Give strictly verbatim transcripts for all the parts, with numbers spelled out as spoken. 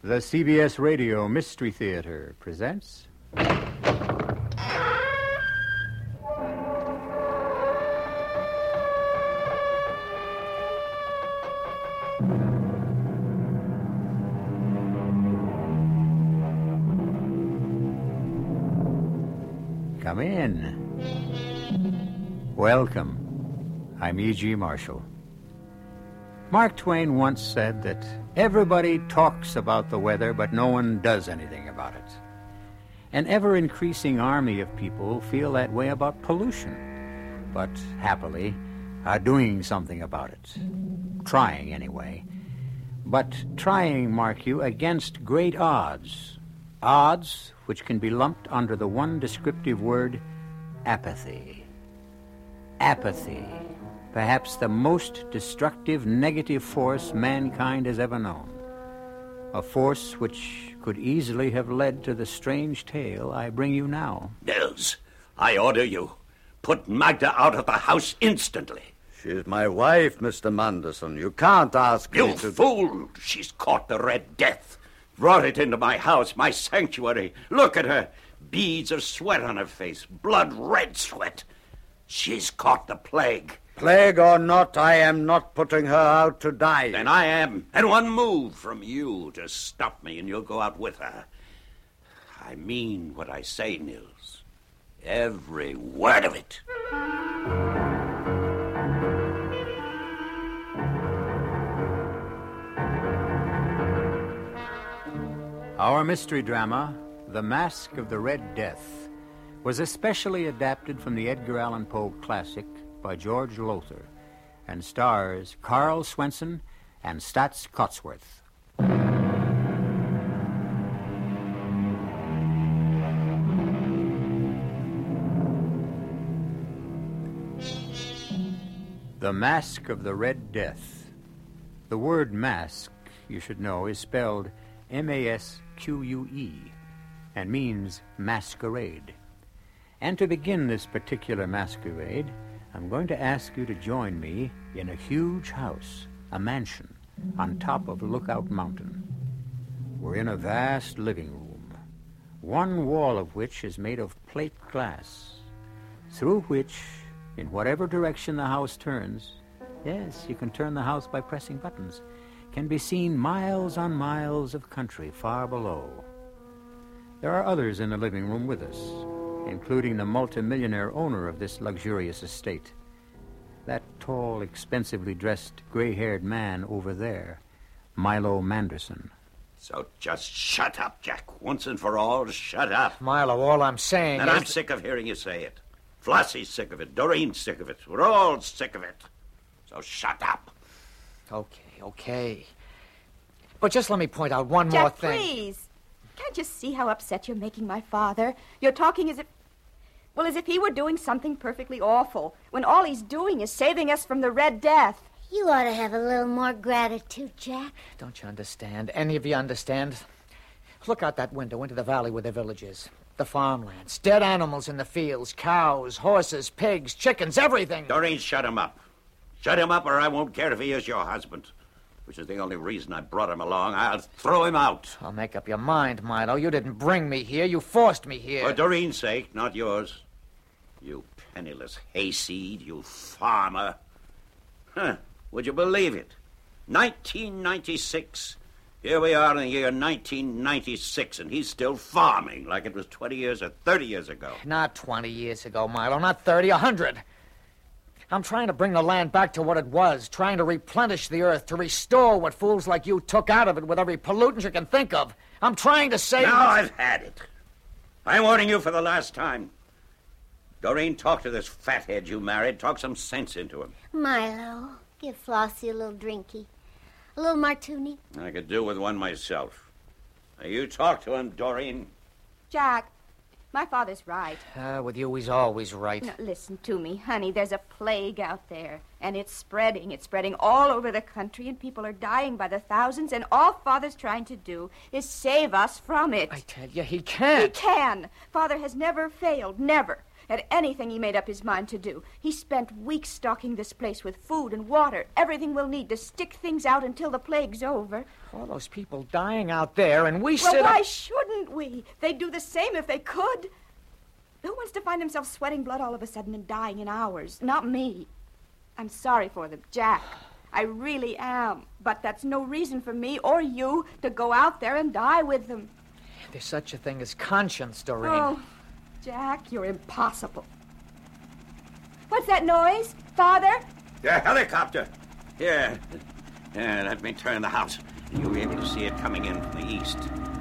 The C B S Radio Mystery Theater presents... Come in. Welcome. I'm E G. Marshall. Mark Twain once said that everybody talks about the weather, but no one does anything about it. An ever-increasing army of people feel that way about pollution, but happily are doing something about it. Trying, anyway. But trying, mark you, against great odds. Odds which can be lumped under the one descriptive word, apathy. Apathy. Perhaps the most destructive negative force mankind has ever known. A force which could easily have led to the strange tale I bring you now. Nils, I order you. Put Magda out of the house instantly. She's my wife, Mister Manderson. You can't ask you me to... You fool! She's caught the Red Death. Brought it into my house, my sanctuary. Look at her. Beads of sweat on her face. Blood red sweat. She's caught the plague. Plague or not, I am not putting her out to die. Then I am. And one move from you to stop me, and you'll go out with her. I mean what I say, Nils. Every word of it. Our mystery drama, The Mask of the Red Death, was especially adapted from the Edgar Allan Poe classic by George Lothar and stars Carl Swenson and Staats Cotsworth. The Mask of the Red Death. The word mask, you should know, is spelled M A S Q U E and means masquerade. And to begin this particular masquerade, I'm going to ask you to join me in a huge house, a mansion, on top of Lookout Mountain. We're in a vast living room, one wall of which is made of plate glass, through which, in whatever direction the house turns, yes, you can turn the house by pressing buttons, can be seen miles on miles of country far below. There are others in the living room with us, including the multimillionaire owner of this luxurious estate. That tall, expensively dressed, gray-haired man over there, Milo Manderson. So just shut up, Jack. Once and for all, shut up. Milo, all I'm saying and is... I'm sick of hearing you say it. Flossie's sick of it. Doreen's sick of it. We're all sick of it. So shut up. Okay, okay. But just let me point out one Jack, more thing. Please. Can't you see how upset you're making my father? You're talking as if... Well, as if he were doing something perfectly awful, when all he's doing is saving us from the Red Death. You ought to have a little more gratitude, Jack. Don't you understand? Any of you understand? Look out that window into the valley where the village is. The farmlands, dead animals in the fields, cows, horses, pigs, chickens, everything. Doreen, shut him up. Shut him up or I won't care if he is your husband, which is the only reason I brought him along. I'll throw him out. I'll make up your mind, Milo. You didn't bring me here. You forced me here. For Doreen's sake, not yours. You penniless hayseed, you farmer. Huh, would you believe it? nineteen ninety-six. Here we are in the year nineteen ninety-six, and he's still farming like it was twenty years or thirty years ago. Not twenty years ago, Milo. Not thirty, a hundred. I'm trying to bring the land back to what it was, trying to replenish the earth, to restore what fools like you took out of it with every pollutant you can think of. I'm trying to save... Now I've had it. I'm warning you for the last time. Doreen, talk to this fathead you married. Talk some sense into him. Milo, give Flossie a little drinky. A little martini. I could do with one myself. Now, you talk to him, Doreen. Jack, my father's right. Uh, with you, he's always right. Now, listen to me, honey. There's a plague out there, and it's spreading. It's spreading all over the country, and people are dying by the thousands, and all Father's trying to do is save us from it. I tell you, he can't. He can. Father has never failed, never. at anything he made up his mind to do. He spent weeks stocking this place with food and water, everything we'll need to stick things out until the plague's over. All those people dying out there, and we Well, sit why up... shouldn't we? They'd do the same if they could. Who wants to find himself sweating blood all of a sudden and dying in hours? Not me. I'm sorry for them, Jack. I really am. But that's no reason for me or you to go out there and die with them. There's such a thing as conscience, Doreen. Oh, Jack, you're impossible. What's that noise? Father? The helicopter. Here. Here, let me turn the house. You'll be able to see it coming in from the east.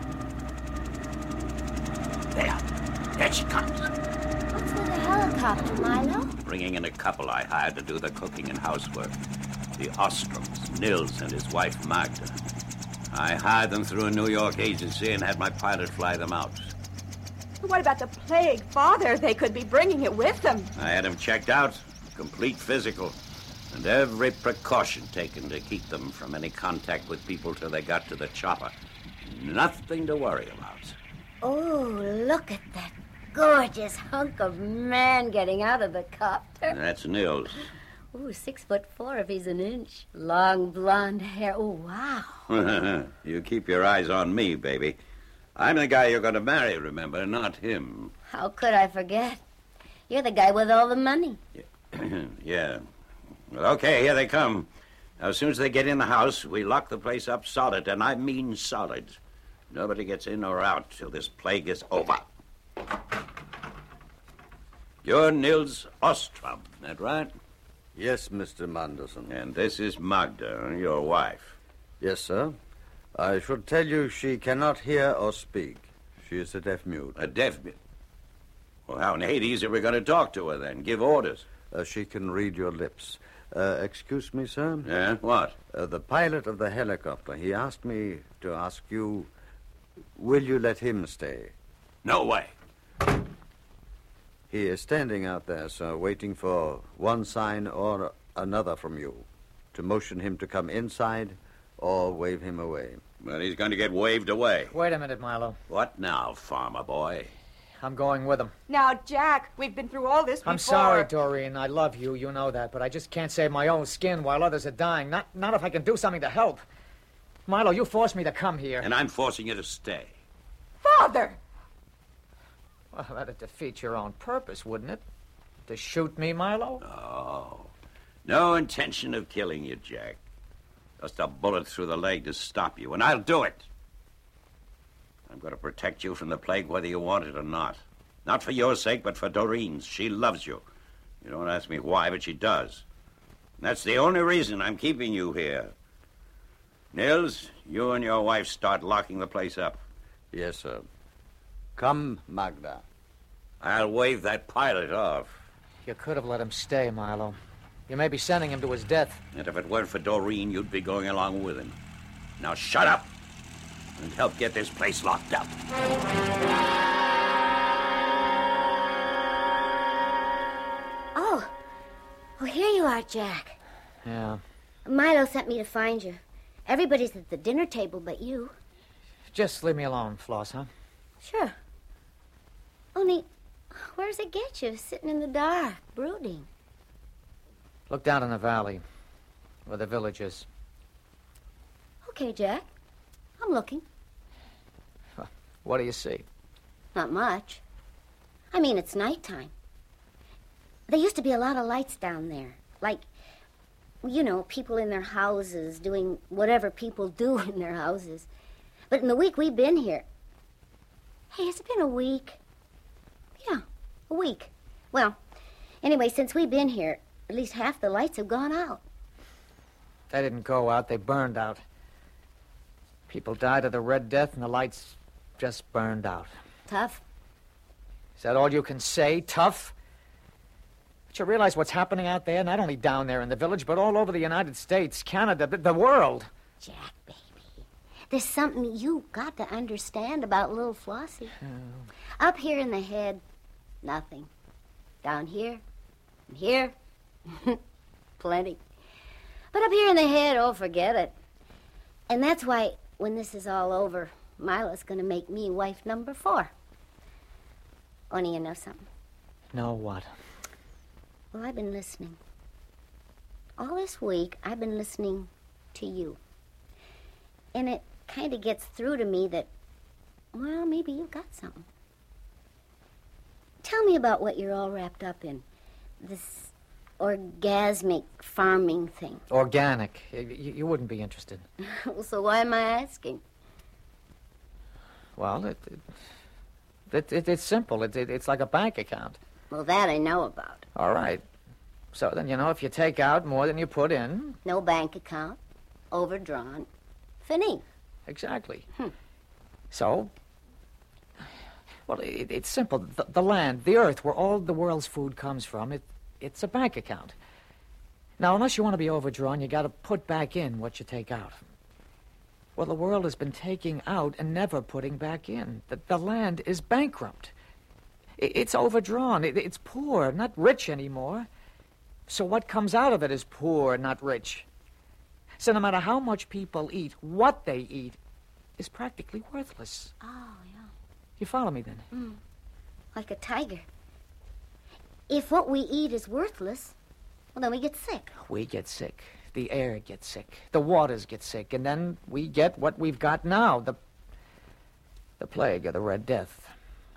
There. There she comes. What's with the helicopter, Milo? Bringing in a couple I hired to do the cooking and housework. The Ostroms, Nils and his wife Magda. I hired them through a New York agency and had my pilot fly them out. What about the plague? Father, they could be bringing it with them. I had them checked out, complete physical, and every precaution taken to keep them from any contact with people till they got to the chopper. Nothing to worry about. Oh, look at that gorgeous hunk of man getting out of the copter. That's Nils. Ooh, six foot four if he's an inch. Long blonde hair. Oh, wow. You keep your eyes on me, baby. I'm the guy you're going to marry, remember, not him. How could I forget? You're the guy with all the money. Yeah. Well, okay, here they come. Now, as soon as they get in the house, we lock the place up solid, and I mean solid. Nobody gets in or out till this plague is over. You're Nils Ostrom, that right? Yes, Mister Manderson. And this is Magda, your wife. Yes, sir. I should tell you she cannot hear or speak. She is a deaf mute. A deaf mute? Well, how in Hades are we going to talk to her then? Give orders? Uh, she can read your lips. Uh, excuse me, sir? Yeah? What? Uh, the pilot of the helicopter, he asked me to ask you, will you let him stay? No way. He is standing out there, sir, waiting for one sign or another from you, to motion him to come inside or wave him away. Well, he's going to get waved away. Wait a minute, Milo. What now, farmer boy? I'm going with him. Now, Jack, we've been through all this before. I'm sorry, Doreen. I love you. You know that. But I just can't save my own skin while others are dying. Not, not if I can do something to help. Milo, you forced me to come here. And I'm forcing you to stay. Father! Well, that'd defeat your own purpose, wouldn't it? To shoot me, Milo? Oh. No intention of killing you, Jack. Just a bullet through the leg to stop you, and I'll do it. I'm going to protect you from the plague whether you want it or not. Not for your sake, but for Doreen's. She loves you. You don't ask me why, but she does. And that's the only reason I'm keeping you here. Nils, you and your wife start locking the place up. Yes, sir. Come, Magda. I'll wave that pilot off. You could have let him stay, Milo. You may be sending him to his death. And if it weren't for Doreen, you'd be going along with him. Now shut up and help get this place locked up. Oh. Oh, here you are, Jack. Yeah. Milo sent me to find you. Everybody's at the dinner table but you. Just leave me alone, Floss, huh? Sure. Only, where does it get you, sitting in the dark, brooding? Look down in the valley, where the village is. Okay, Jack. I'm looking. What do you see? Not much. I mean, it's nighttime. There used to be a lot of lights down there. Like, you know, people in their houses doing whatever people do in their houses. But in the week we've been here... Hey, has it been a week? Yeah, a week. Well, anyway, since we've been here, at least half the lights have gone out. They didn't go out, they burned out. People died of the Red Death and the lights just burned out. Tough. Is that all you can say? Tough? But you realize what's happening out there, not only down there in the village, but all over the United States, Canada, the, the world. Jack, baby, there's something you got to understand about little Flossie. Oh. Up here in the head, nothing. Down here, and here, plenty. But up here in the head, oh, forget it. And that's why, when this is all over, Milo's going to make me wife number four. Only you know something. No, what? Well, I've been listening. All this week, I've been listening to you. And it kind of gets through to me that, well, maybe you've got something. Tell me about what you're all wrapped up in. This orgasmic farming thing. Organic. You, you wouldn't be interested. So why am I asking? Well, it, it, it, it it's simple. It, it, it's like a bank account. Well, that I know about. All right. So then, you know, if you take out more than you put in... No bank account. Overdrawn. Fini. Exactly. Hmm. So... Well, it, it's simple. The, the land, the earth, where all the world's food comes from, it, it's a bank account. Now, unless you want to be overdrawn, you got to put back in what you take out. Well, the world has been taking out and never putting back in. The, the land is bankrupt. It, it's overdrawn. It, it's poor, not rich anymore. So what comes out of it is poor, not rich. So no matter how much people eat, what they eat is practically worthless. Oh, yeah. You follow me, then? Mm. Like a tiger. If what we eat is worthless, well, then we get sick. We get sick. The air gets sick. The waters get sick. And then we get what we've got now, the the plague or the Red Death. Oh.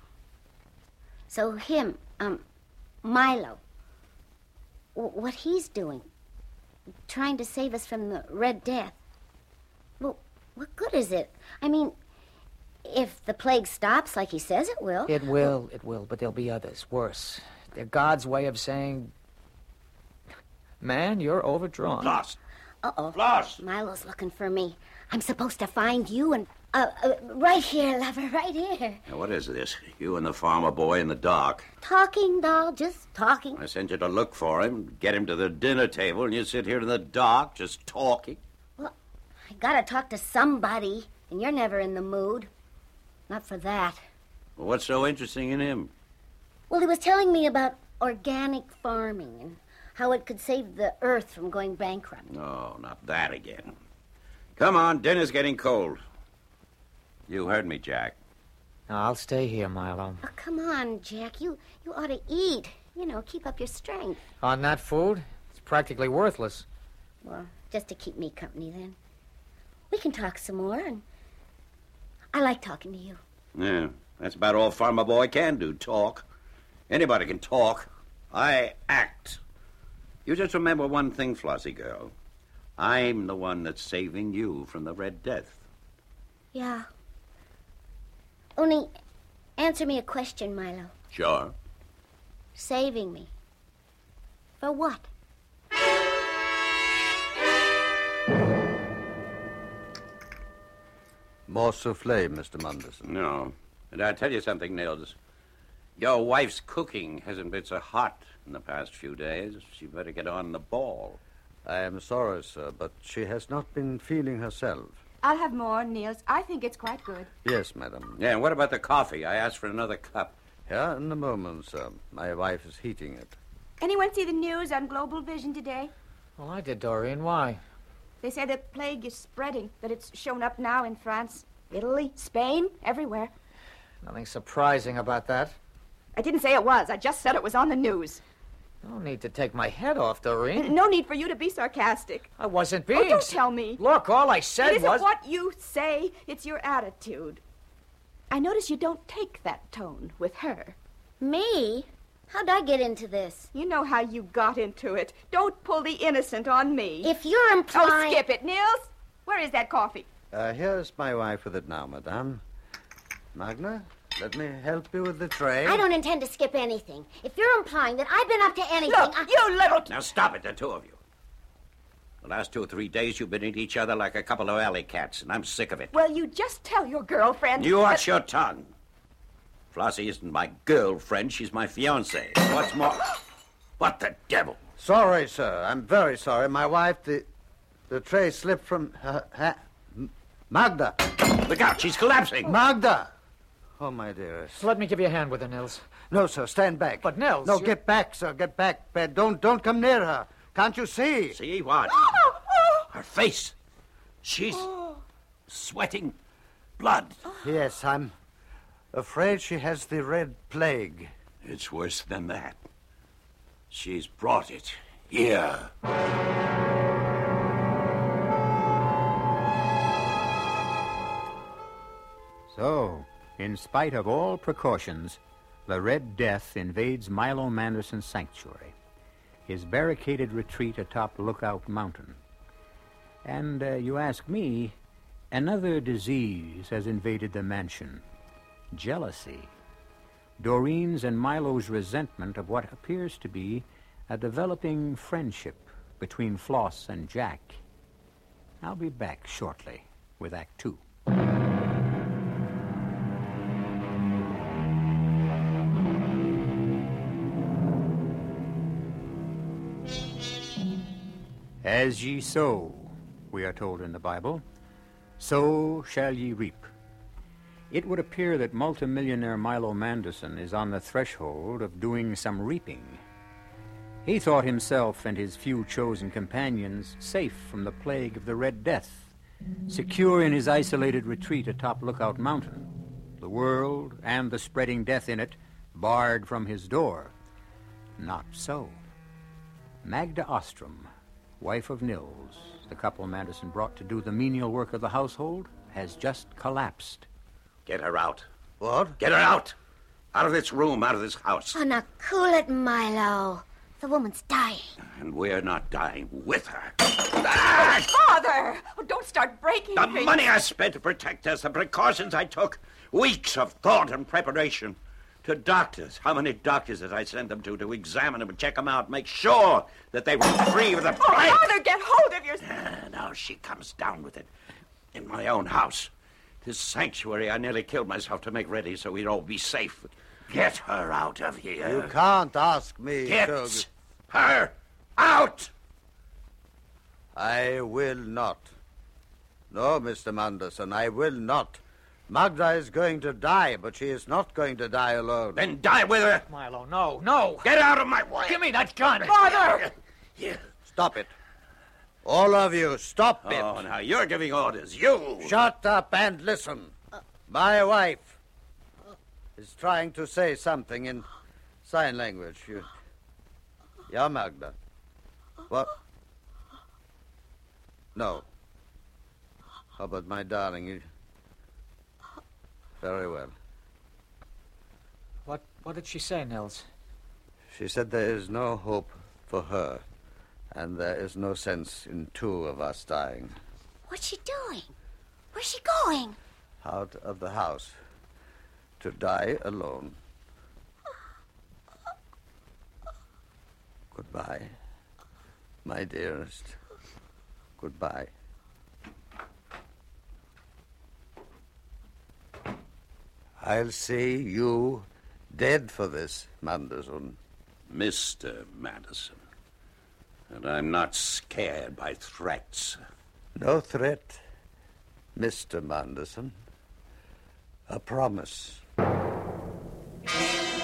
So him, um, Milo, w- what he's doing, trying to save us from the Red Death, well, what good is it? I mean... If the plague stops like he says it will... It will, it will, but there'll be others, worse. They're God's way of saying, man, you're overdrawn. Lost. Uh-oh. Lost. Milo's looking for me. I'm supposed to find you and... Uh, uh, right here, lover, right here. Now, what is this? You and the farmer boy in the dark. Talking, doll, just talking. I sent you to look for him, get him to the dinner table, and you sit here in the dark just talking. Well, I gotta talk to somebody, and you're never in the mood. Not for that. Well, what's so interesting in him? Well, he was telling me about organic farming and how it could save the earth from going bankrupt. No, not that again. Come on, dinner's getting cold. You heard me, Jack. No, I'll stay here, Milo. Oh, come on, Jack. You you ought to eat. You know, keep up your strength. On that food? It's practically worthless. Well, just to keep me company, then. We can talk some more, and I like talking to you. Yeah, that's about all Farmer Boy can do, talk. Anybody can talk. I act. You just remember one thing, Flossie girl. I'm the one that's saving you from the Red Death. Yeah. Only, answer me a question, Milo. Sure. Saving me. For what? More souffle, Mister Munderson. No. And I tell you something, Nils. Your wife's cooking hasn't been so hot in the past few days. She better get on the ball. I am sorry, sir, but she has not been feeling herself. I'll have more, Niels. I think it's quite good. Yes, madam. Yeah, and what about the coffee? I asked for another cup. Here in a moment, sir. My wife is heating it. Anyone see the news on Global Vision today? Well, I did, Doreen. Why? They say the plague is spreading, that it's shown up now in France, Italy, Spain, everywhere. Nothing surprising about that. I didn't say it was. I just said it was on the news. No need to take my head off, Doreen. No need for you to be sarcastic. I wasn't being... Oh, don't tell me. Look, all I said It isn't was... what you say, it's your attitude. I notice you don't take that tone with her. Me? How'd I get into this? You know how you got into it. Don't pull the innocent on me. If you're implying... Oh, skip it, Niels. Where is that coffee? Uh, here's my wife with it now, madame. Magna, let me help you with the tray. I don't intend to skip anything. If you're implying that I've been up to anything... Look, I... you little... Now stop it, the two of you. The last two or three days you've been at each other like a couple of alley cats, and I'm sick of it. Well, you just tell your girlfriend... You watch that... your tongue. Flossie isn't my girlfriend, she's my fiancée. What's more... What the devil? Sorry, sir. I'm very sorry. My wife, the the tray slipped from her... her Magda! Look out, she's collapsing. Magda! Oh, my dearest. Let me give you a hand with her, Nils. No, sir, stand back. But, Nels... No, you're- get back, sir, get back. But don't, don't come near her. Can't you see? See what? Her face. She's sweating blood. Yes, I'm afraid she has the red plague. It's worse than that. She's brought it here. So, in spite of all precautions, the Red Death invades Milo Manderson's sanctuary, his barricaded retreat atop Lookout Mountain. And, uh, you ask me, another disease has invaded the mansion. Jealousy. Doreen's and Milo's resentment of what appears to be a developing friendship between Floss and Jack. I'll be back shortly with Act Two. As ye sow, we are told in the Bible, so shall ye reap. It would appear that multimillionaire Milo Manderson is on the threshold of doing some reaping. He thought himself and his few chosen companions safe from the plague of the Red Death, secure in his isolated retreat atop Lookout Mountain, the world and the spreading death in it barred from his door. Not so. Magda Ostrom, wife of Nils, the couple Manderson brought to do the menial work of the household, has just collapsed. Get her out. What? Get her out! Out of this room, out of this house. Oh, now cool it, Milo. The woman's dying. And we're not dying with her. Father! Oh, don't start breaking The things. money I spent to protect us, the precautions I took, weeks of thought and preparation. To doctors. How many doctors did I send them to to examine them and check them out, make sure that they were free of the Oh, plague? Father, get hold of yourself. Ah, now she comes down with it. In my own house. This sanctuary, I nearly killed myself to make ready so we'd all be safe. Get her out of here. You can't ask me Get to... her out! I will not. No, Mister Manderson, I will not. Magda is going to die, but she is not going to die alone. Then die with her. Milo, no, no. Get out of my way. Give me that gun. Father! Here. Stop it. All of you, stop it. Oh, now you're giving orders. You. Shut up and listen. My wife is trying to say something in sign language. You... Yeah, Magda. What? No. How about my darling? You... Very well. What, what did she say, Nils? She said there is no hope for her, and there is no sense in two of us dying. What's she doing? Where's she going? Out of the house. To die alone. Goodbye, my dearest. Goodbye. I'll see you dead for this, Manderson. Mister Madison. And I'm not scared by threats. No threat, Mister Manderson. A promise. Business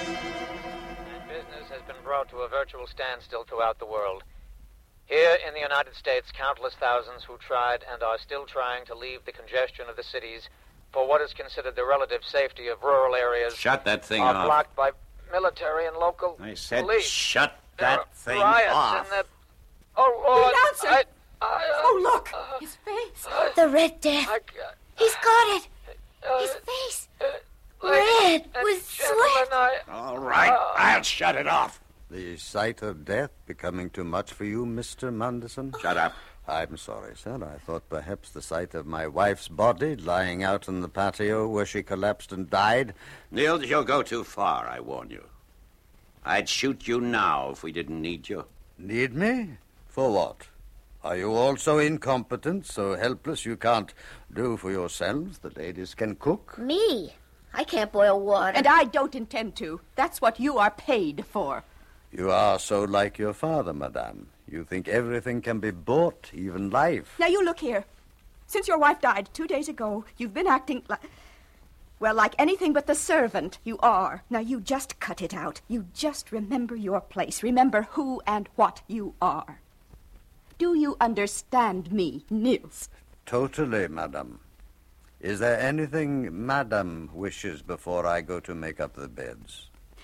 has been brought to a virtual standstill throughout the world. Here in the United States, countless thousands who tried and are still trying to leave the congestion of the cities for what is considered the relative safety of rural areas Shut that thing are off. blocked by military and local I said police. shut There that are thing riots off. in the... Oh, Lord. The announcer! I, I, uh, Oh, look! His face. The Red Death. I, He's got it. uh, His face. uh, Red and with gentlemen, sweat. I, All right, I'll shut it off. The sight of death becoming too much for you, Mister Manderson? Shut up. I'm sorry, sir. I thought perhaps the sight of my wife's body lying out in the patio where she collapsed and died. Niels, you'll go too far, I warn you. I'd shoot you now if we didn't need you. Need me? For what? Are you also incompetent, so helpless you can't do for yourselves? The ladies can cook. Me? I can't boil water. And I don't intend to. That's what you are paid for. You are so like your father, madame. You think everything can be bought, even life. Now, you look here. Since your wife died two days ago, you've been acting like... Well, like anything but the servant you are. Now, you just cut it out. You just remember your place. Remember who and what you are. Do you understand me, Nils? Totally, madame. Is there anything madame wishes before I go to make up the beds?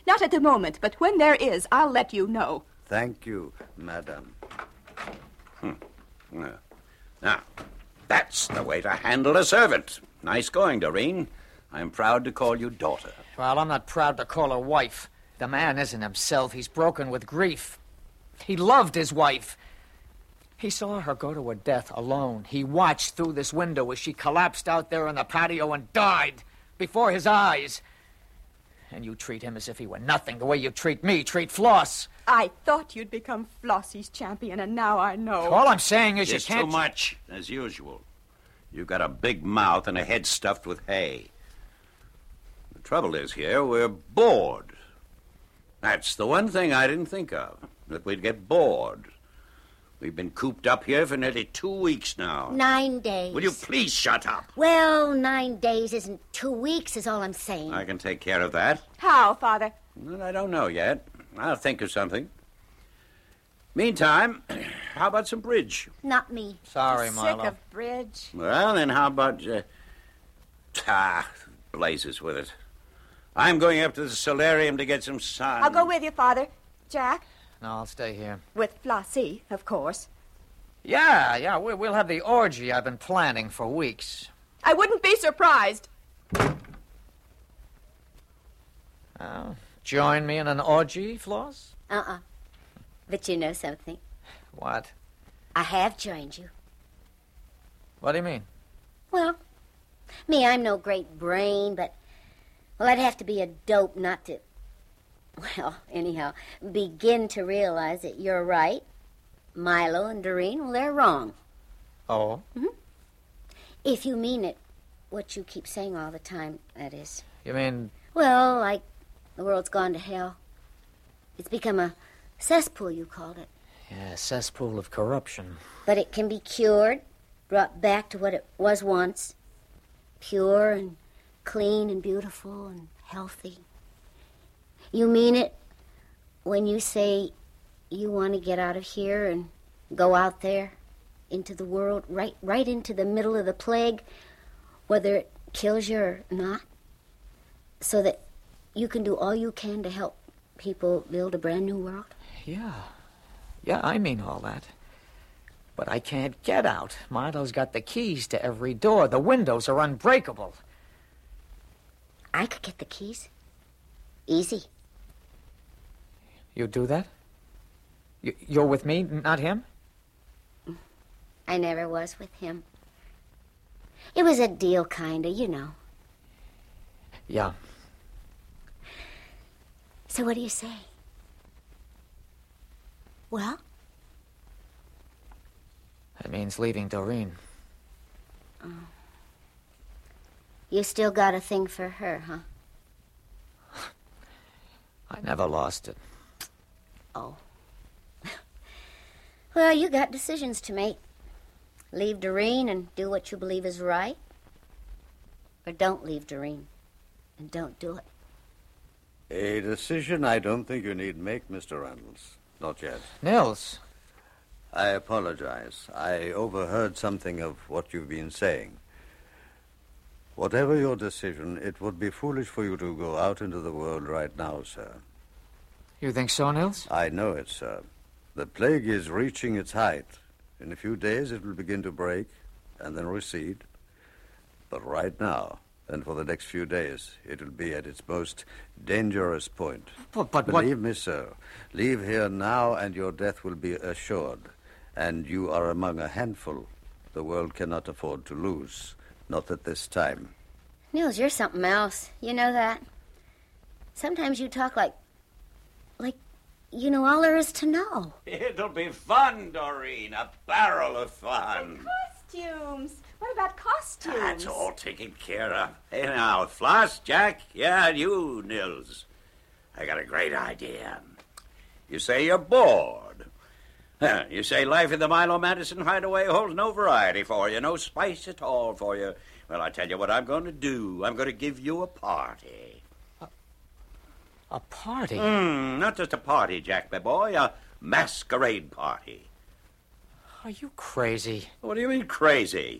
Not at the moment, but when there is, I'll let you know. Thank you, madam. Hmm. Yeah. Now, that's the way to handle a servant. Nice going, Doreen. I'm proud to call you daughter. Well, I'm not proud to call her wife. The man isn't himself. He's broken with grief. He loved his wife. He saw her go to her death alone. He watched through this window as she collapsed out there on the patio and died before his eyes. And you treat him as if he were nothing, the way you treat me, treat Floss. I thought you'd become Flossie's champion, and now I know. All I'm saying is It's you can't... too much, as usual. You've got a big mouth and a head stuffed with hay. The trouble is here, we're bored. That's the one thing I didn't think of, that we'd get bored. We've been cooped up here for nearly two weeks now. Nine days. Will you please shut up? Well, nine days isn't two weeks, is all I'm saying. I can take care of that. How, Father? Well, I don't know yet. I'll think of something. Meantime, how about some bridge? Not me. Sorry, Sick Milo. of bridge. Well, then how about... Uh, ah, blazes with it. I'm going up to the solarium to get some sun. I'll go with you, Father. Jack? No, I'll stay here. With Flossie, of course. Yeah, yeah, we- we'll have the orgy I've been planning for weeks. I wouldn't be surprised. Oh, join me in an orgy, Floss? Uh-uh. But you know something. What? I have joined you. What do you mean? Well, me, I'm no great brain, but... Well, I'd have to be a dope not to... Well, anyhow, begin to realize that you're right. Milo and Doreen, well, they're wrong. Oh? Mm-hmm. If you mean it, what you keep saying all the time, that is. You mean... Well, like the world's gone to hell. It's become a cesspool, you called it. Yeah, cesspool of corruption. But it can be cured, brought back to what it was once. Pure and clean and beautiful and healthy. You mean it when you say you want to get out of here and go out there into the world, right right into the middle of the plague, whether it kills you or not, so that you can do all you can to help people build a brand new world? Yeah. Yeah, I mean all that. But I can't get out. Milo's got the keys to every door. The windows are unbreakable. I could get the keys. Easy. You do that? You, you're with me, not him? I never was with him. It was a deal, kinda, you know. Yeah. So what do you say? Well? That means leaving Doreen. Oh. You still got a thing for her, huh? I never lost it. Oh. Well, you got decisions to make. Leave Doreen and do what you believe is right. Or don't leave Doreen and don't do it. A decision I don't think you need make, Mister Reynolds. Not yet. Nils. I apologize. I overheard something of what you've been saying. Whatever your decision, it would be foolish for you to go out into the world right now, sir. You think so, Nils? I know it, sir. The plague is reaching its height. In a few days, it will begin to break and then recede. But right now, and for the next few days, it will be at its most dangerous point. But, but Believe what... me, sir, leave here now and your death will be assured. And you are among a handful the world cannot afford to lose. Not at this time. Nils, you're something else. You know that? Sometimes you talk like... like you know all there is to know. It'll be fun, Doreen. A barrel of fun. Costumes. What about costumes? That's all taken care of. Hey, now, Floss, Jack, yeah, and you, Nils. I got a great idea. You say you're bored. Huh, you say life in the Milo Madison hideaway holds no variety for you, no spice at all for you. Well, I tell you what I'm going to do. I'm going to give you a party. A, a party? Mm, not just a party, Jack, my boy. A masquerade party. Are you crazy? What do you mean, crazy?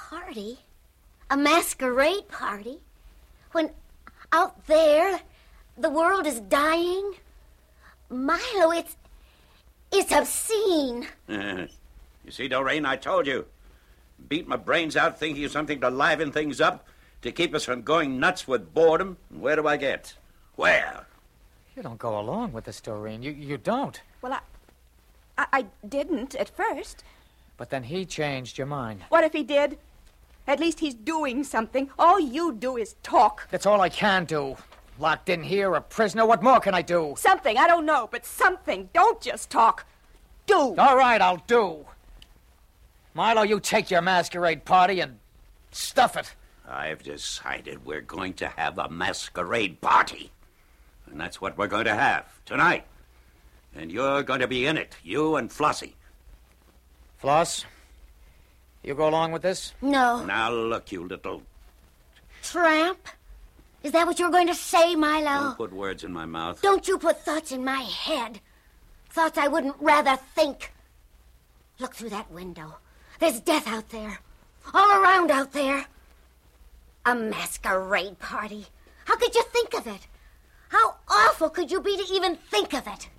Party? A masquerade party? When out there, the world is dying? Milo, it's... it's obscene. Uh, you see, Doreen, I told you. Beat my brains out thinking of something to liven things up, to keep us from going nuts with boredom. And where do I get? Where? You don't go along with this, Doreen. You, you don't. Well, I, I... I didn't at first. But then he changed your mind. What if he did? At least he's doing something. All you do is talk. That's all I can do. Locked in here, a prisoner. What more can I do? Something, I don't know, but something. Don't just talk. Do. All right, I'll do. Milo, you take your masquerade party and stuff it. I've decided we're going to have a masquerade party. And that's what we're going to have tonight. And you're going to be in it, you and Flossie. Floss, you go along with this? No. Now look, you little... Tramp? Is that what you're going to say, Milo? Don't put words in my mouth. Don't you put thoughts in my head. Thoughts I wouldn't rather think. Look through that window. There's death out there. All around out there. A masquerade party. How could you think of it? How awful could you be to even think of it?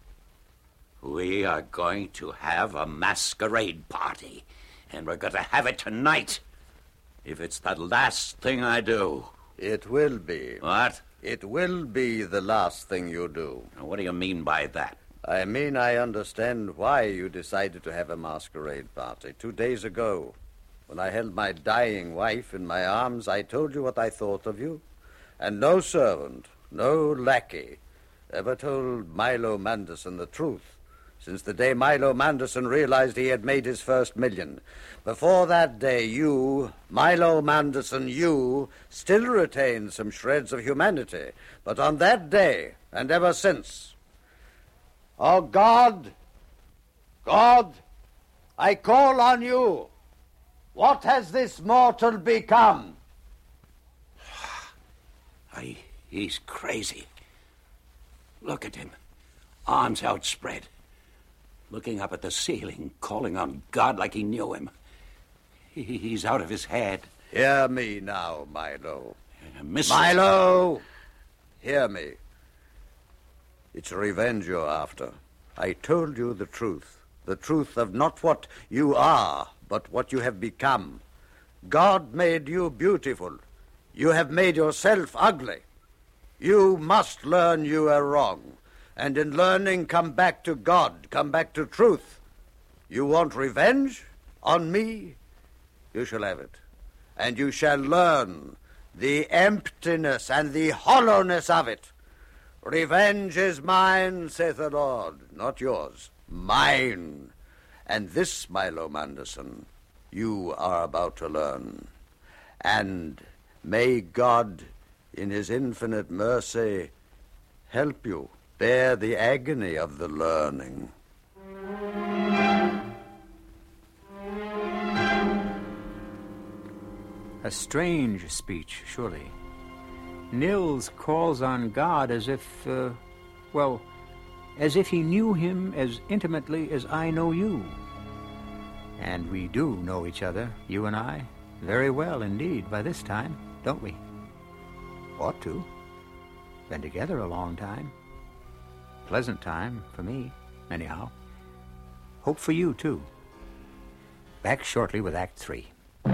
We are going to have a masquerade party. And we're going to have it tonight. If it's the last thing I do. It will be. What? It will be the last thing you do. Now, what do you mean by that? I mean, I understand why you decided to have a masquerade party. Two days ago, when I held my dying wife in my arms, I told you what I thought of you. And no servant, no lackey, ever told Milo Manderson the truth since the day Milo Manderson realized he had made his first million. Before that day, you, Milo Manderson, you, still retained some shreds of humanity. But on that day, and ever since... Oh, God! God! I call on you! What has this mortal become? I, he's crazy. Look at him. Arms outspread. Looking up at the ceiling, calling on God like he knew him. He, he's out of his head. Hear me now, Milo. Uh, Missus Milo! Hear me. It's revenge you're after. I told you the truth. The truth of not what you are, but what you have become. God made you beautiful. You have made yourself ugly. You must learn you are wrong. And in learning, come back to God, come back to truth. You want revenge on me? You shall have it. And you shall learn the emptiness and the hollowness of it. Revenge is mine, saith the Lord, not yours, mine. And this, Milo Manderson, you are about to learn. And may God, in his infinite mercy, help you bear the agony of the learning. A strange speech, surely. Nils calls on God as if, uh, well, as if he knew him as intimately as I know you. And we do know each other, you and I, very well indeed by this time, don't we? Ought to. Been together a long time. Pleasant time for me, anyhow. Hope for you, too. Back shortly with Act Three.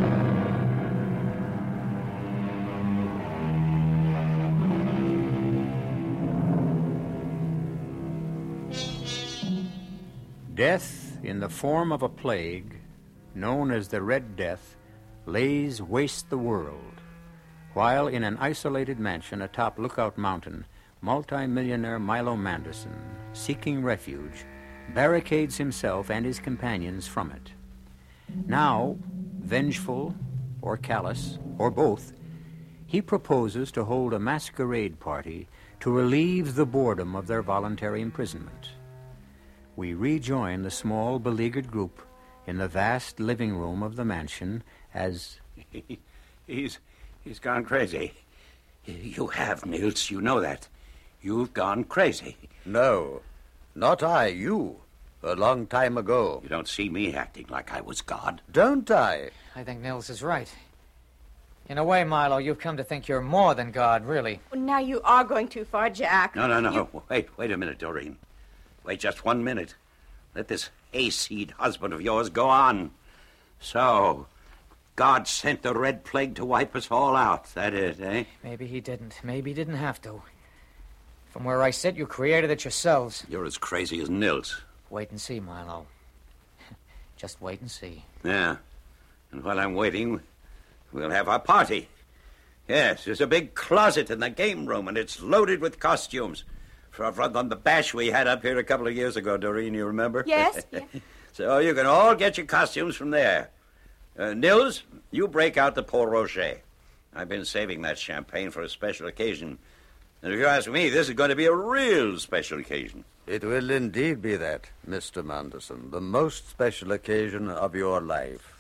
Death, in the form of a plague, known as the Red Death, lays waste the world, while in an isolated mansion atop Lookout Mountain, multi-millionaire Milo Manderson, seeking refuge, barricades himself and his companions from it. Now, vengeful or callous, or both, he proposes to hold a masquerade party to relieve the boredom of their voluntary imprisonment. We rejoin the small, beleaguered group in the vast living room of the mansion as... He, he's, he's gone crazy. You have, Nils, you know that. You've gone crazy. No, not I, you. A long time ago. You don't see me acting like I was God. Don't I? I think Nils is right. In a way, Milo, you've come to think you're more than God, really. Now you are going too far, Jack. No, no, no. You... Wait, wait a minute, Doreen. Wait just one minute. Let this hayseed husband of yours go on. So, God sent the Red Plague to wipe us all out. That is, eh? Maybe he didn't. Maybe he didn't have to. From where I sit, you created it yourselves. You're as crazy as Nils. Wait and see, Milo. Just wait and see. Yeah. And while I'm waiting, we'll have our party. Yes, there's a big closet in the game room, and it's loaded with costumes. From from the bash we had up here a couple of years ago, Doreen, you remember? Yes. Yeah. So you can all get your costumes from there. Uh, Nils, you break out the Port Rocher. I've been saving that champagne for a special occasion. And if you ask me, this is going to be a real special occasion. It will indeed be that, Mister Manderson. The most special occasion of your life.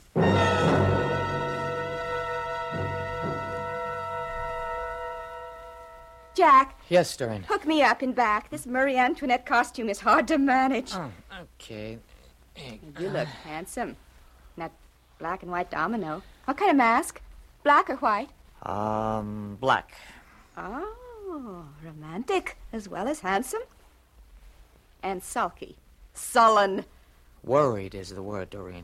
Jack. Yes, Doreen. Hook me up and back. This Marie Antoinette costume is hard to manage. Oh, okay. You look handsome. That black and white domino. What kind of mask? Black or white? Um, black. Oh, romantic as well as handsome. And sulky. Sullen. Worried is the word, Doreen.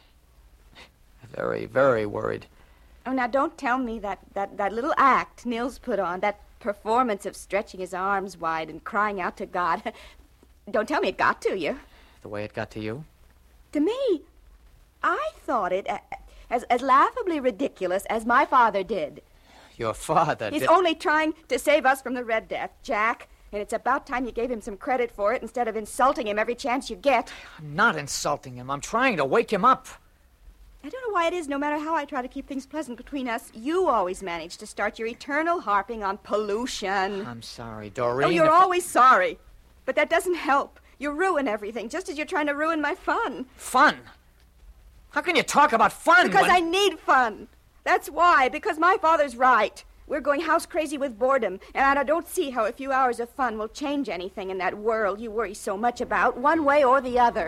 Very, very worried. Oh, now don't tell me that, that, that little act Nils put on, that performance of stretching his arms wide and crying out to God. Don't tell me it got to you. The way it got to you? To me, I thought it as, as laughably ridiculous as my father did. Your father He's did... only trying to save us from the Red Death, Jack. And it's about time you gave him some credit for it instead of insulting him every chance you get. I'm not insulting him. I'm trying to wake him up. I don't know why it is, no matter how I try to keep things pleasant between us, you always manage to start your eternal harping on pollution. I'm sorry, Doreen. Oh, you're if- always sorry. But that doesn't help. You ruin everything, just as you're trying to ruin my fun. Fun? How can you talk about fun Because when... I need fun. That's why, because my father's right. We're going house crazy with boredom, and I don't see how a few hours of fun will change anything in that world you worry so much about, one way or the other.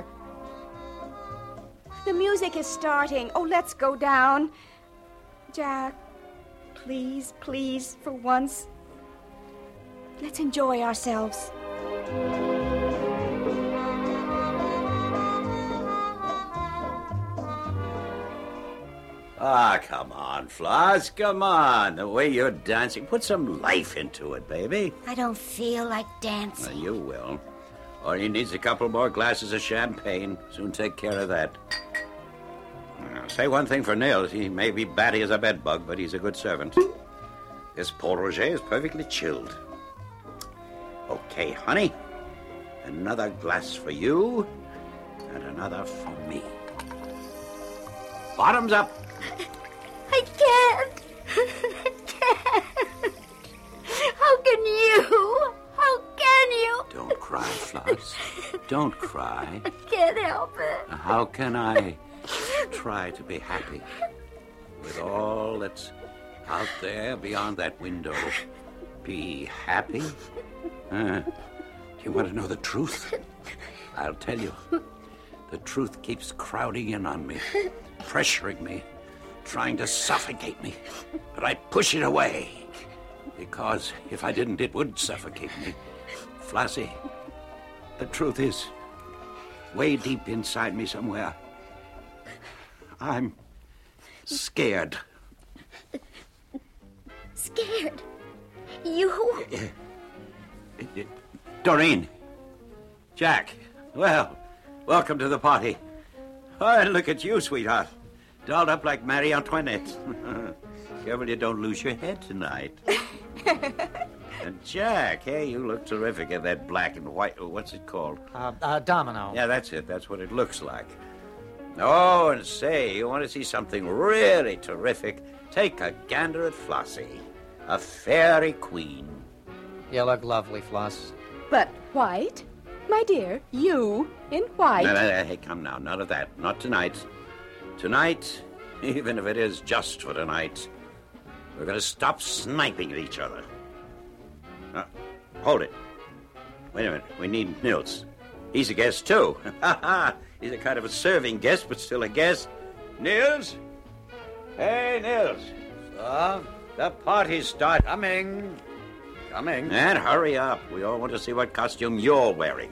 The music is starting. Oh, let's go down. Jack, please, please, for once, let's enjoy ourselves. Ah, come on, Floss, come on. The way you're dancing, put some life into it, baby. I don't feel like Well, dancing. you will. All he needs a couple more glasses of champagne. Soon take care of that. Now, say one thing for Nils. He may be batty as a bedbug, but he's a good servant. This Port Roger is perfectly chilled. Okay, honey. Another glass for you, and another for me. Bottoms up. I can't. I can't. How can you? How can you? Don't cry, Floss. Don't cry. I can't help it. How can I try to be happy with all that's out there beyond that window? Be happy? Uh, you want to know the truth? I'll tell you. The truth keeps crowding in on me, pressuring me, trying to suffocate me. But I push it away, because if I didn't, it would suffocate me. Flossie, the truth is, way deep inside me somewhere, I'm scared. Scared? You? Doreen. Jack. Well, welcome to the party. Oh, and look at you, sweetheart. Dolled up like Marie Antoinette. Careful you don't lose your head tonight. And Jack, hey, you look terrific in that black and white. What's it called? Uh, uh, domino. Yeah, that's it. That's what it looks like. Oh, and say, you want to see something really terrific? Take a gander at Flossie, a fairy queen. You look lovely, Floss. But white? My dear, you in white? No, no, no, hey, come now. None of that. Not tonight. Tonight, even if it is just for tonight, we're going to stop sniping at each other. Uh, hold it. Wait a minute. We need Nils. He's a guest, too. He's a kind of a serving guest, but still a guest. Nils? Hey, Nils. So, Ah, the party's starting. Coming. Coming. And hurry up. We all want to see what costume you're wearing.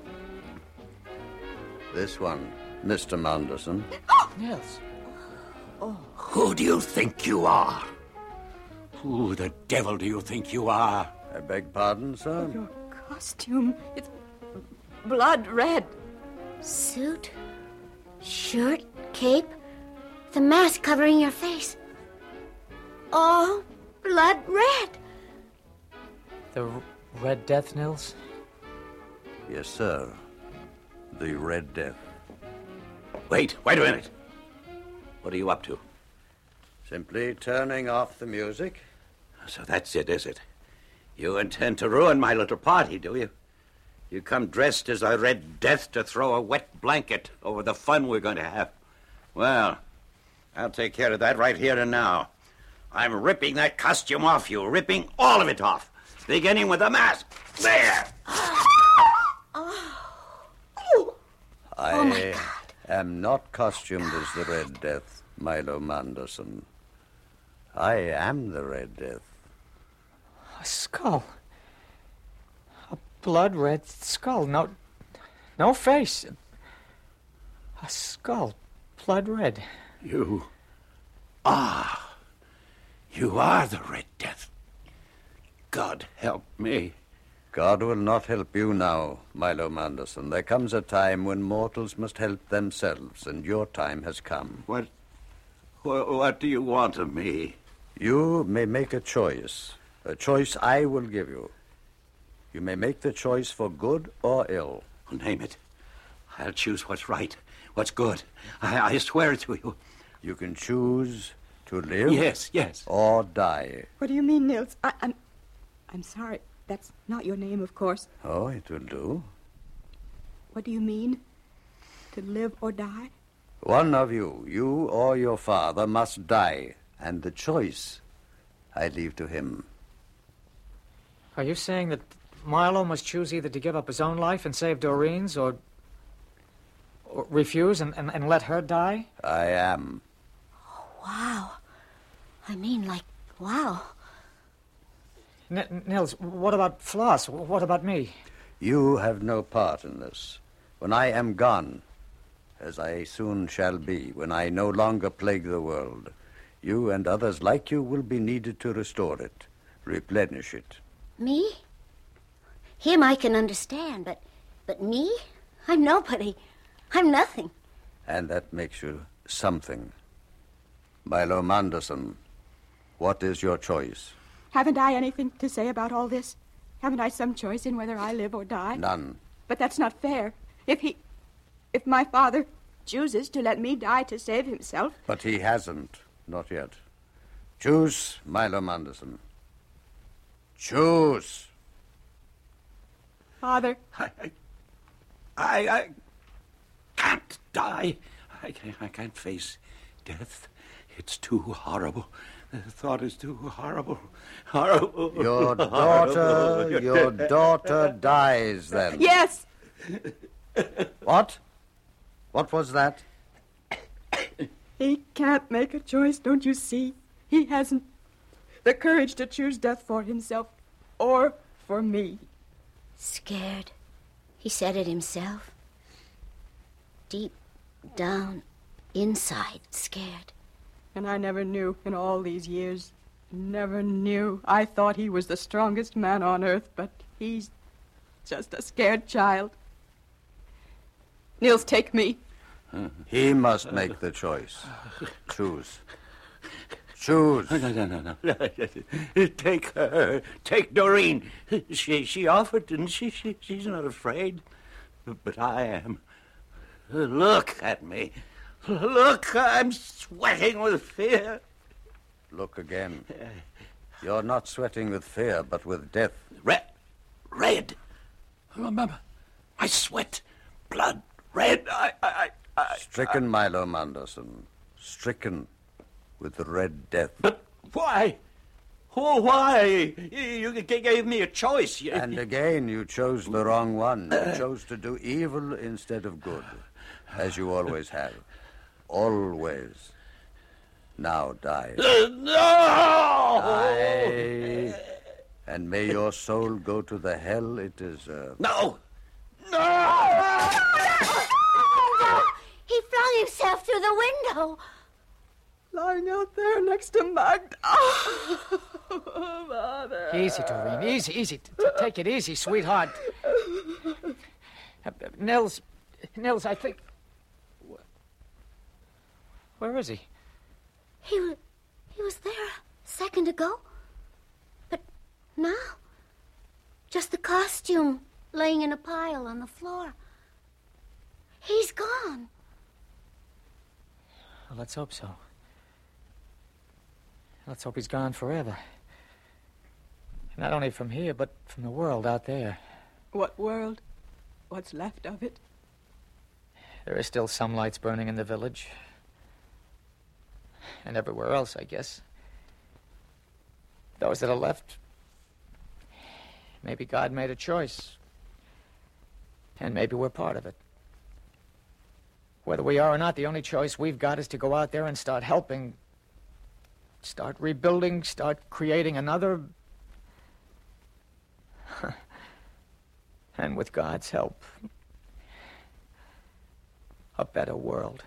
This one, Mister Manderson. Nils. Who do you think you are? Who the devil do you think you are? I beg pardon, sir? Your costume, it's blood red. Suit, shirt, cape, the mask covering your face. All blood red. The R- Red Death, Nils? Yes, sir. The Red Death. Wait, wait a minute. What are you up to? Simply turning off the music. So that's it, is it? You intend to ruin my little party, do you? You come dressed as a Red Death to throw a wet blanket over the fun we're going to have. Well, I'll take care of that right here and now. I'm ripping that costume off you, ripping all of it off, beginning with the mask. There! I am not costumed as the Red Death, Milo Manderson. I am the Red Death. A skull. A blood red skull. No, no face. A skull. Blood red. You are. You are the Red Death. God help me. God will not help you now, Milo Manderson. There comes a time when mortals must help themselves, and your time has come. What, what, what do you want of me? You may make a choice. A choice I will give you. You may make the choice for good or ill. Name it. I'll choose what's right, what's good. I, I swear it to you. You can choose to live. Yes, yes. Or die. What do you mean, Nils? I, I'm, I'm sorry. That's not your name, of course. Oh, it will do. What do you mean? To live or die? One of you, you or your father, must die, and the choice I leave to him. Are you saying that Milo must choose either to give up his own life and save Doreen's, or, or refuse and, and, and let her die? I am. Wow. I mean, like, wow. N- Nils, what about Floss? What about me? You have no part in this. When I am gone, as I soon shall be, when I no longer plague the world, you and others like you will be needed to restore it, replenish it. Me? Him I can understand, but but me? I'm nobody. I'm nothing. And that makes you something. Milo Manderson, what is your choice? Haven't I anything to say about all this? Haven't I some choice in whether I live or die? None. But that's not fair. If he... If my father chooses to let me die to save himself... But he hasn't. Not yet. Choose, Milo Manderson. Choose. Father... I, I, I, I can't die. I can't, I can't face death. It's too horrible. The thought is too horrible. Horrible. Your daughter, your daughter dies then. Yes! What? What was that? He can't make a choice, don't you see? He hasn't the courage to choose death for himself or for me. Scared. He said it himself. Deep down, inside, scared. And I never knew in all these years. Never knew. I thought he was the strongest man on earth, but he's just a scared child. Nils, take me. He must make the choice. Choose. Choose. No, no, no, no. Take her. Take Doreen. She she offered, didn't she? she? She's not afraid. But I am. Look at me. Look, I'm sweating with fear. Look again. You're not sweating with fear, but with death. Red. Red. Remember, I sweat. Blood. Red. I... I, I Stricken, Milo Manderson. Stricken with the Red Death. But why? Oh, why? You gave me a choice. And again, you chose the wrong one. You chose to do evil instead of good, as you always have. Always. Now die. No! Die. And may your soul go to the hell it deserves. No! No! He flung himself through the window. Lying out there next to Magda. Oh, Mother. Easy, Doreen. Easy, easy. T- t- take it easy, sweetheart. Uh, Nils, Nils, I think... Where is he? He was, he was there a second ago. But now, just the costume laying in a pile on the floor. He's gone. Well, let's hope so. Let's hope he's gone forever. Not only from here, but from the world out there. What world? What's left of it? There are still some lights burning in the village. And everywhere else, I guess. Those that are left, maybe God made a choice. And maybe we're part of it. Whether we are or not, the only choice we've got is to go out there and start helping. Start rebuilding, start creating another... and with God's help, a better world.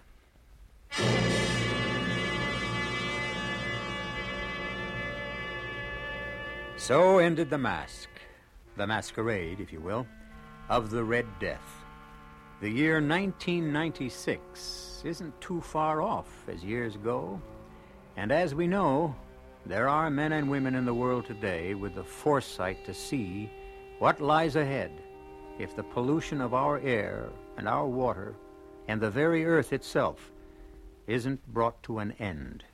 So ended the mask, the masquerade, if you will, of the Red Death. The year nineteen ninety-six isn't too far off as years go. And as we know, there are men and women in the world today with the foresight to see what lies ahead if the pollution of our air and our water and the very earth itself isn't brought to an end.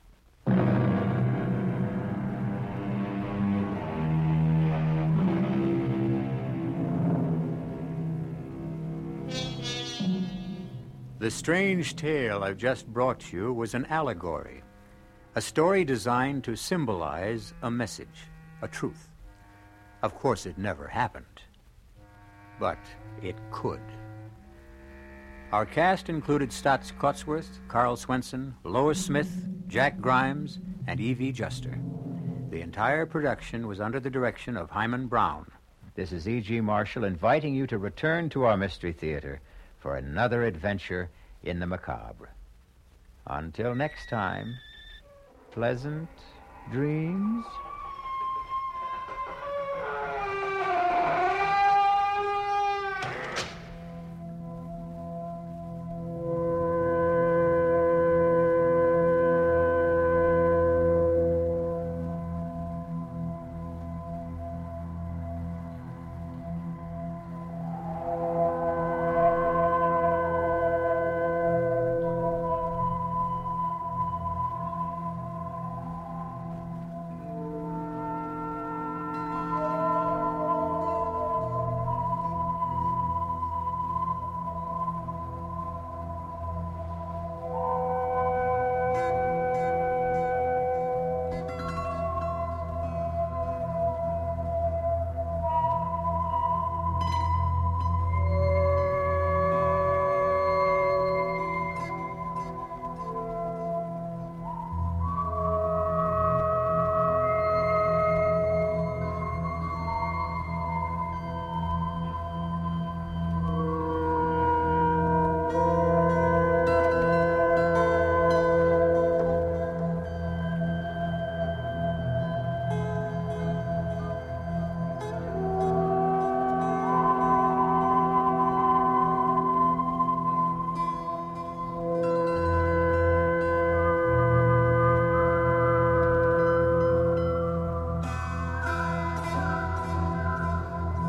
The strange tale I've just brought you was an allegory, a story designed to symbolize a message, a truth. Of course, it never happened, but it could. Our cast included Stotts Cotsworth, Carl Swenson, Lois Smith, Jack Grimes, and Evie Juster. The entire production was under the direction of Hyman Brown. This is E G. Marshall inviting you to return to our Mystery Theater for another adventure in the macabre. Until next time, pleasant dreams.